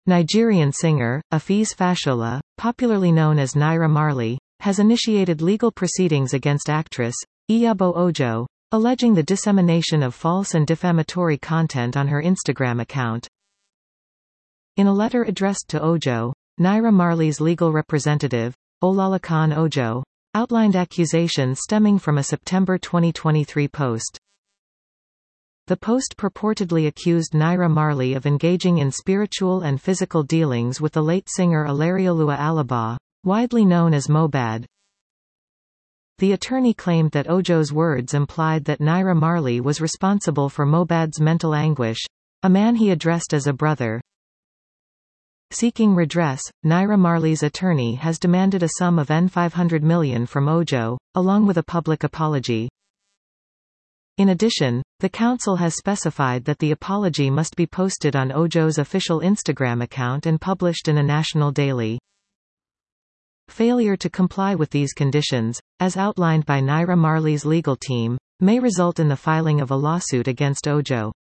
Nigerian singer, Afeez Fashola, popularly known as Naira Marley, has initiated legal proceedings against actress, Iyabo Ojo, alleging the dissemination of false and defamatory content on her Instagram account. In a letter addressed to Ojo, Naira Marley's legal representative, Olalekan Ojo, outlined accusations stemming from a September 2023 post. The post purportedly accused Naira Marley of engaging in spiritual and physical dealings with the late singer Ilerioluwa Alaba, widely known as Mohbad. The attorney claimed that Ojo's words implied that Naira Marley was responsible for Mohbad's mental anguish, a man he addressed as a brother. Seeking redress, Naira Marley's attorney has demanded a sum of N$500 million from Ojo, along with a public apology. In addition, the council has specified that the apology must be posted on Ojo's official Instagram account and published in a national daily. Failure to comply with these conditions, as outlined by Naira Marley's legal team, may result in the filing of a lawsuit against Ojo.